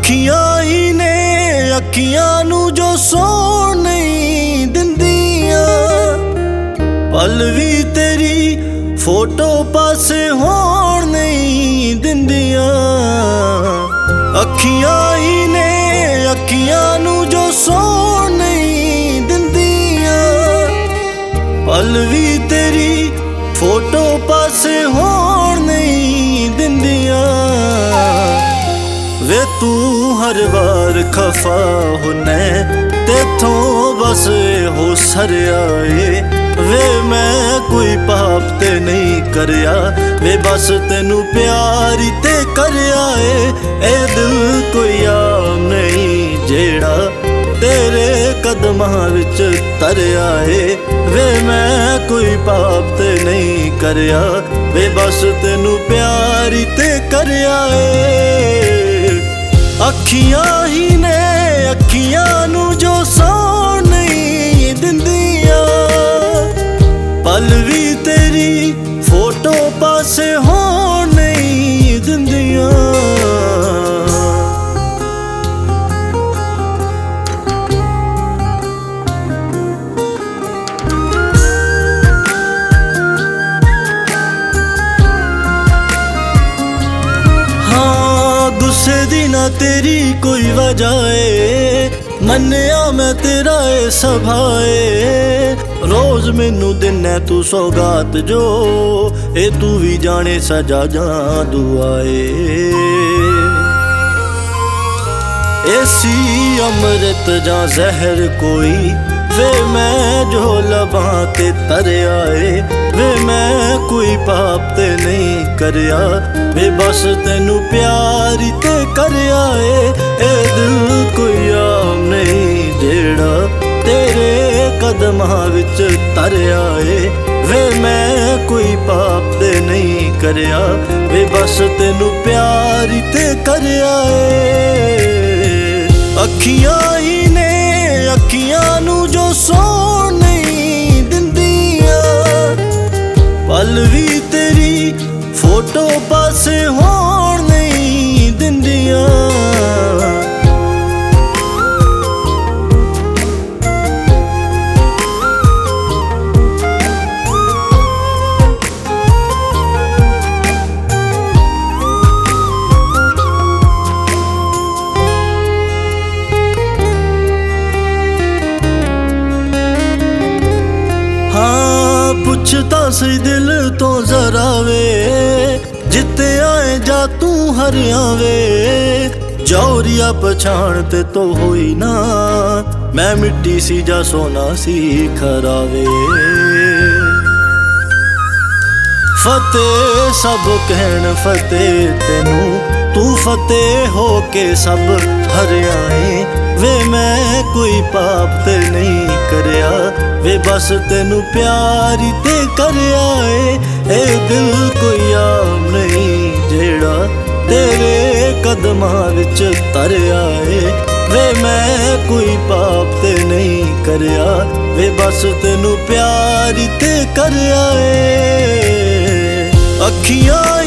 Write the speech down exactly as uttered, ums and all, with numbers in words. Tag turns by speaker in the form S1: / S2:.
S1: ਅੱਖੀਆਂ ਹੀ ਨੇ ਅੱਖੀਆਂ ਨੂੰ ਜੋ ਸੌਣ ਨਹੀਂ ਦਿੰਦੀਆਂ, ਪਲ ਵੀ ਤੇਰੀ ਫੋਟੋ ਪਾਸੇ ਹੋਣ ਨਹੀਂ ਦਿੰਦੀਆਂ। ਅੱਖੀਆਂ ਹੀ ਨੇ ਅੱਖੀਆਂ ਨੂੰ ਜੋ ਸੌਣ ਨਹੀਂ ਦਿੰਦੀਆਂ, ਪਲ ਵੀ ਤੇਰੀ ਫੋਟੋ ਪਾਸੇ ਹੋਣ ਨਹੀਂ ਦਿੰਦੀਆਂ। ਵੇ ਤੂੰ ਹਰ ਵਾਰ ਖਫਾ ਹੁੰਨੇ ਤੇਥੋਂ ਬਸ ਹੋ ਸਰਿਆ ਏ। ਵੇ ਮੈਂ ਕੋਈ ਪਾਪ ਤੇ ਨਹੀਂ ਕਰਿਆ, ਵੇ ਬਸ ਤੈਨੂੰ ਪਿਆਰ ਹੀ ਤੇ ਕਰਿਆ ਏ। ਇਹ ਦਿਲ ਕੋਈ ਆਮ ਨਹੀਂ ਜਿਹੜਾ ਤੇਰੇ ਕਦਮਾਂ ਵਿੱਚ ਤਰਿਆ ਏ। ਵੇ ਮੈਂ ਕੋਈ ਪਾਪ ਤੇ ਨਹੀਂ ਕਰਿਆ, ਵੇ ਬਸ ਤੈਨੂੰ ਪਿਆਰ ਹੀ ਤੇ ਕਰਿਆ ਏ। ਅੱਖੀਆਂ ਹੀ ਨੇ ਅੱਖੀਆਂ ਨੂੰ ਜੋ ਸੌਣ ਨਹੀਂ ਦਿੰਦੀਆਂ, ਪਲ ਵੀ ਤੇਰੀ ਫੋਟੋ ਪਾਸੇ ਹੋਣ ਨਹੀਂ ਦਿੰਦੀਆਂ। ਗੁੱਸੇ ਦੀ ਨਾ ਤੇਰੀ ਕੋਈ ਵਜ੍ਹਾ ਏ, ਮੰਨਿਆ ਮੈਂ ਤੇਰਾ ਏ ਸੁਭਾਏ। ਰੋਜ਼ ਮੈਨੂੰ ਦਿੰਨਾ ਤੂੰ ਸੌਗਾਤ ਜੋ, ਇਹ ਤੂੰ ਵੀ ਜਾਣੇ ਸਜਾ ਜਾਂ ਦੁਆਏ। ਐਸੀ ਅੰਮ੍ਰਿਤ ਜਾਂ ਜ਼ਹਿਰ ਕੋਈ, ਵੇ ਮੈਂ ਜੋ ਲਬਾਂ ਤੇ ਤਰਿਆ ਏ। ਵੇ ਮੈਂ ਕੋਈ ਪਾਪ ਤੇ ਨਹੀਂ ਕਰਿਆ, ਵੇ ਬਸ ਤੈਨੂੰ ਪਿਆਰ ਹੀ ਤੇ ਕਰਿਆ ਏ। ਇਹ ਦਿਲ ਕੋਈ ਆਮ ਨਹੀਂ ਜਿਹੜਾ ਤੇਰੇ ਕਦਮਾਂ ਵਿੱਚ ਤਰਿਆ ਏ। ਵੇ ਮੈਂ ਕੋਈ ਪਾਪ ਤੇ ਨਹੀਂ ਕਰਿਆ, ਵੇ ਬਸ ਤੈਨੂੰ ਪਿਆਰ ਹੀ ਤੇ ਕਰਿਆ ਏ। ਅੱਖੀਆਂ ਹੀ ਨੇ ਅੱਖੀਆਂ ਨੂੰ ਜੋ ਸੌਣ ਨਹੀਂ ਦਿੰਦੀਆਂ, ਪਲ ਵੀ ਤੇਰੀ ਫੋਟੋ ਪਾਸੇ ਹੋਣ ਨਹੀਂ ਦਿੰਦੀਆਂ। ਹਾਂ ਪੁੱਛ ਤਾਂ ਸਹੀ ਦਿਲ ਤੋਂ ਜ਼ਰਾ ਵੇ, ਜਿੱਤੇ ਆਏ ਜਾ ਤੂੰ ਹਰਿਆਂ ਵੇ। ਜੌਰੀਆ ਪਛਾਣ ਤੇ ਤੋ ਹੋਈ ਨਾ, ਮੈਂ ਮਿੱਟੀ ਸੀ ਜਾਂ ਸੋਨਾ ਸੀ ਖਰਾਵੇ। ਫਤਿਹ ਸਭ ਕਹਿਣ ਫਤਿਹ ਤੈਨੂੰ, ਤੂੰ ਫਤਿਹ ਹੋ ਕੇ ਸਭ ਹਰਿਆ ਏ। ਵੇ ਮੈਂ ਕੋਈ ਪਾਪ ਤੇ ਨਹੀਂ ਕਰਿਆ, ਵੇ ਬਸ ਤੈਨੂੰ ਪਿਆਰ ਹੀ ਤੇ ਕਰਿਆ ਏ। ਇਹ ਦਿਲ ਕੋਈ ਆਮ ਨਹੀਂ ਜਿਹੜਾ ਤੇਰੇ ਕਦਮਾਂ ਵਿੱਚ ਤਰਿਆ ਏ। ਵੇ ਮੈਂ ਕੋਈ ਪਾਪ ਤੇ ਨਹੀਂ ਕਰਿਆ, ਵੇ ਬਸ ਤੈਨੂੰ ਪਿਆਰ ਹੀ ਤੇ ਕਰਿਆ ਏ। ਅੱਖੀਆਂ